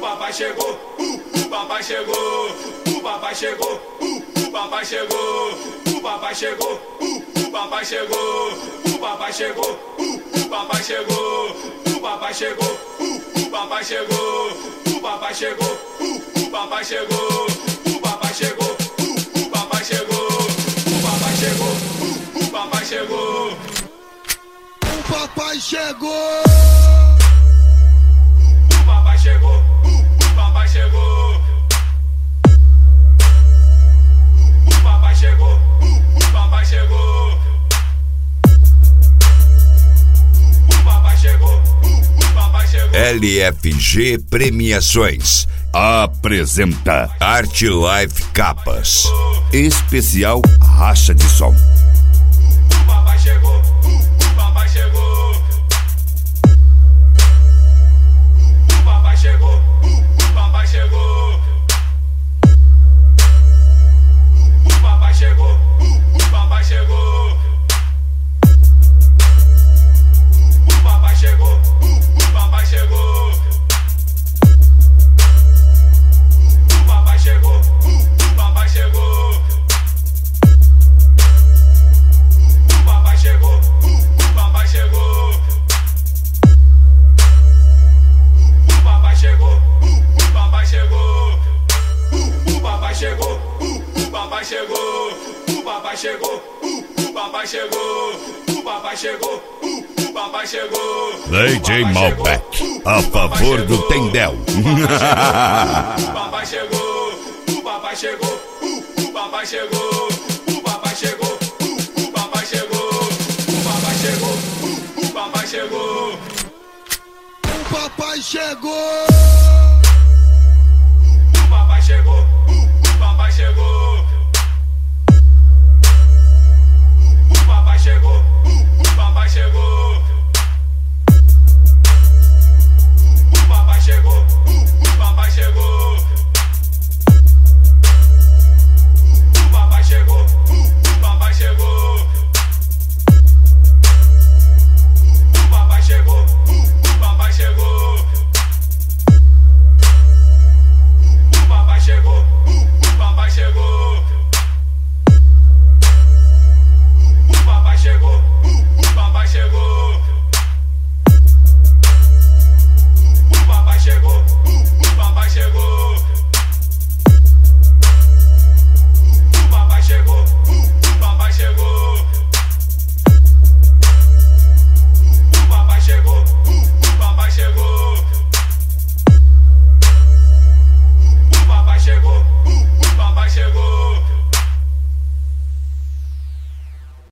papai chegou, o papai chegou, o papai chegou, o papai chegou, o papai chegou, o papai chegou, o papai chegou, o papai chegou, o papai chegou, o papai chegou, o papai chegou, o papai chegou, o papai chegou, o papai chegou, o papai chegou, o papai chegou, o papai chegou. O papai chegou, o papai chegou. O papai chegou, o papai chegou. O papai chegou, o papai chegou. LFG Premiações apresenta Art Life Capas. Especial Racha de Som. O papai chegou, o papai chegou. O papai chegou, o papai chegou. O papai chegou, o papai chegou. O papai chegou, o papai chegou. O papai chegou, o papai chegou. O papai chegou, o papai chegou. O papai chegou, o papai chegou. O papai chegou, o papai chegou. O papai chegou, o papai chegou. O papai chegou, o papai chegou. DJ Malbec, a favor do Tendel. O papai chegou, o papai chegou, o papai chegou. O papai chegou, o papai chegou. O papai chegou, o papai chegou. O papai chegou. O papai chegou, o papai chegou. O papai chegou, o papai chegou.